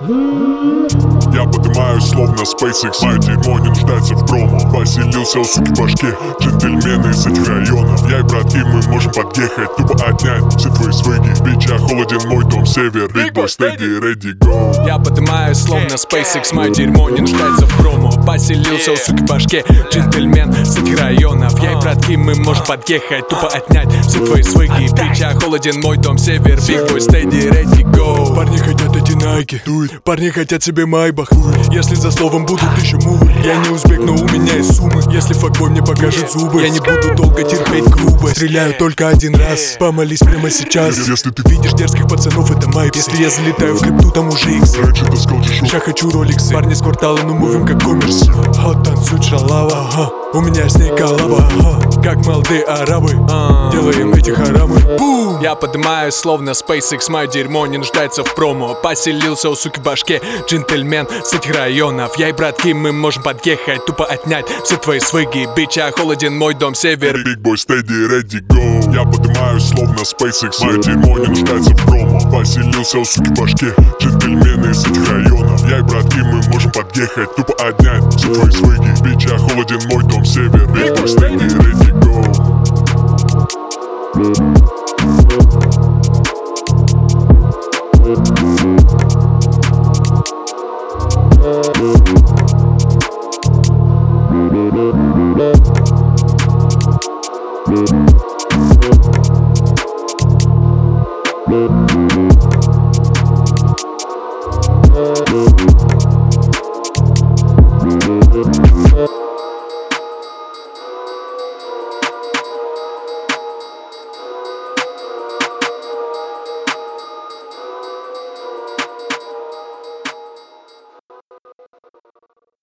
Я поднимаюсь словно SpaceX. Мое дерьмо не нуждается в промо. Поселился у суки в башке, джентльмены из этих районов. Я и братки, мы можем подъехать, тупо отнять все твои свыги. Бича, холоден мой дом, север. Big boy, steady, ready, go. Я поднимаюсь словно SpaceX. Мое дерьмо не нуждается в промо. Поселился у суки в башке, джентльмен с этих районов. Я и братки, мы можем подъехать, тупо отнять все твои свыги. Бича, холоден мой дом, север. Big boy, steady, ready, go. Парни хотят эти найки, парни хотят себе майбах. Если за словом будут еще мувы, я не узбек, но у меня есть суммы. Если факбой мне покажет зубы, я не буду долго терпеть грубость. Стреляю только один раз, помолись прямо сейчас. Если ты видишь дерзких пацанов, это майп. Если я залетаю в крипту, там уже икс. раньше таскал чешу. Я хочу роликсы. Парни с квартала, мы мувим как коммерс. Хот танцует шалава, у меня с ней коллаба, как молодые арабы, делаем эти харамы. Бум! Я поднимаюсь словно SpaceX. Мое дерьмо не нуждается в промо. Поселился у суки в башке, джентльмен с этих районов. Я и братки, мы можем подъехать, тупо отнять все твои свыги. Бича, холоден мой дом, север. Big boy, steady, ready, go. Я поднимаюсь словно SpaceX. Мое дерьмо не нуждается в промо. Поселился у суки в башке, джентльмены из этих районов. Я и братки, мы можем подъехать, тупо отнять все твои свыги. Бича, холоден мой дом, север. Big boy, steady, ready, go.